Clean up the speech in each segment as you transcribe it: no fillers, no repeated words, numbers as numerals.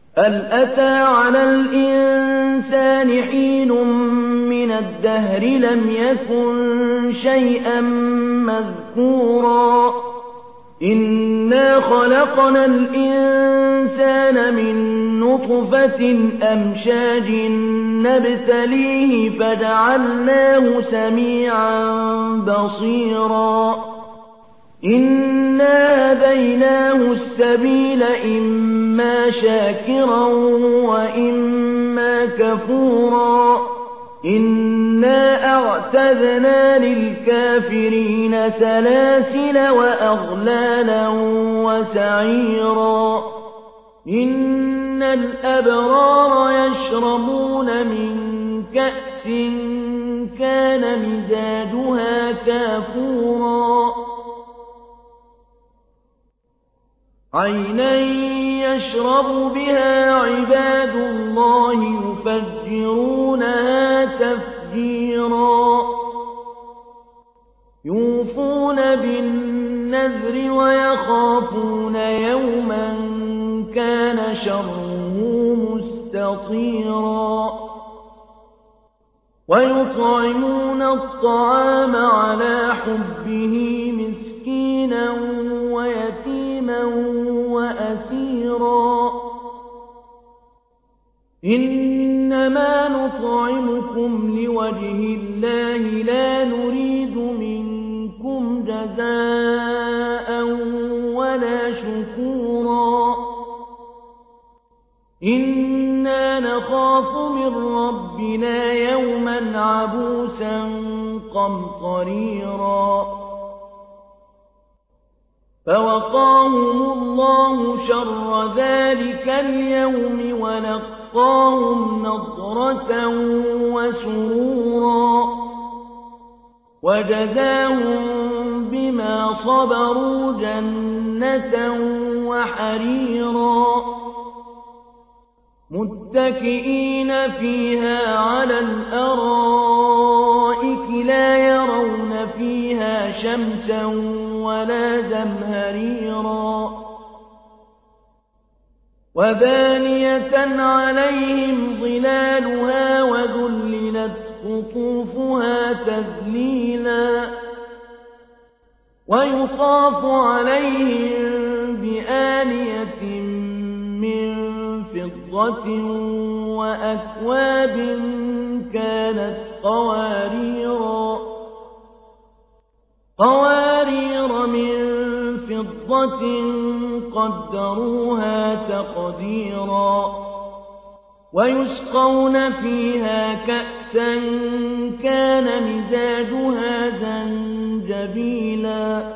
هل أتى على الإنسان حين من الدهر لم يكن شيئا مذكورا إنا خلقنا الإنسان من نطفة أمشاج نبتليه فجعلناه سميعا بصيرا إنا هديناه السبيل إما شاكرا وإما كفورا إنا أعتدنا للكافرين سلاسل وأغلالا وسعيرا إن الأبرار يشربون من كأس كان مزاجها كافورا عينا يشرب بها عباد الله يفجرونها تفجيرا يوفون بالنذر ويخافون يوما كان شره مستطيرا ويطعمون الطعام على حبه مسكينا ويتيما وأسيرا إنما نطعمكم لوجه الله لا نريد منكم جزاء ولا شكورا إنا نخاف من ربنا يوما عبوسا قمطريرا فوقاهم الله شر ذلك اليوم ولقاهم نضرة وسرورا وجزاهم بما صبروا جنة وحريرا متكئين فيها على الأرائك لا يرون فيها شمسا ولا زمهريرا ودانية عليهم ظلالها وذللت قطوفها تذليلا ويطاف عليهم بآنية من فضة وأكواب كانت قوارير من فضة قدروها تقديرا ويسقون فيها كأسا كان مزاجها زنجبيلا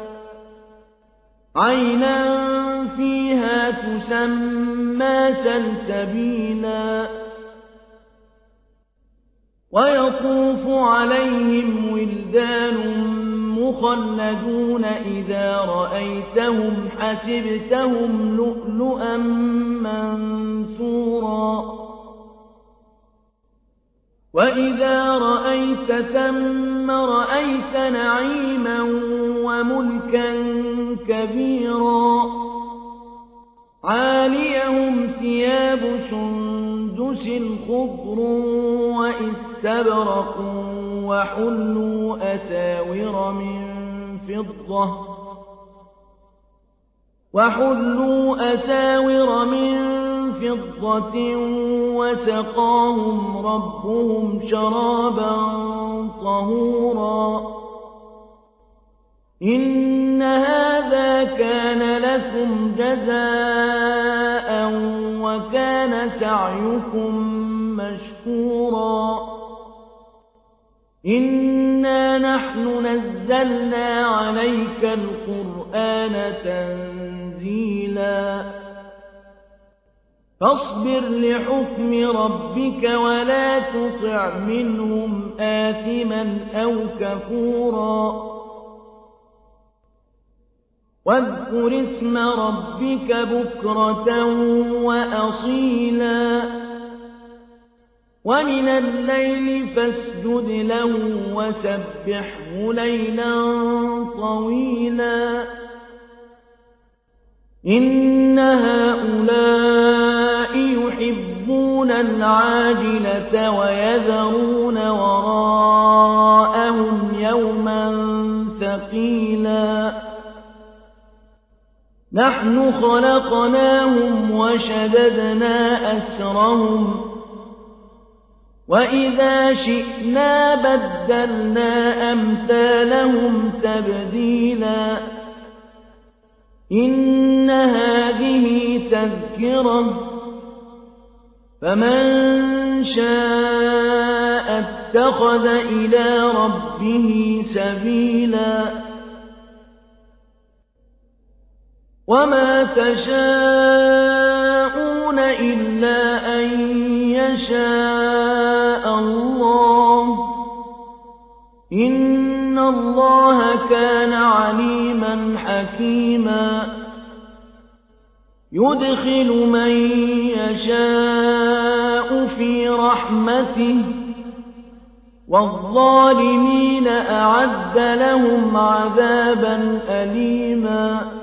عينا فيها تسمى سلسبيلا ويطوف عليهم ولدان مخلدون إذا رأيتهم حسبتهم لؤلؤا منثورا وإذا رأيت ثم رأيت نعيما وملكا كبيرا عاليهم ثياب سندس خضر وإستبرق وحلوا أساور من فضة وسقاهم ربهم شرابا طهورا إن هذا كان لكم جزاء وكان سعيكم مشكورا إنا نحن نزلنا عليك القرآن تنزيلا فاصبر لحكم ربك ولا تطع منهم آثما أو كفورا واذكر اسم ربك بكرة وأصيلا ومن الليل فاسجد له وسبحه ليلا طويلا إن هؤلاء يحبون العاجلة ويذرون وراءهم يوما ثقيلا نحن خلقناهم وشددنا أسرهم وإذا شئنا بدلنا أمثالهم تبديلا إن هذه تذكرة فمن شاء اتخذ إلى ربه سبيلا وما تشاءون إلا أن يشاء الله إن الله كان عليما حكيما يدخل من يشاء في رحمته والظالمين أعد لهم عذابا أليما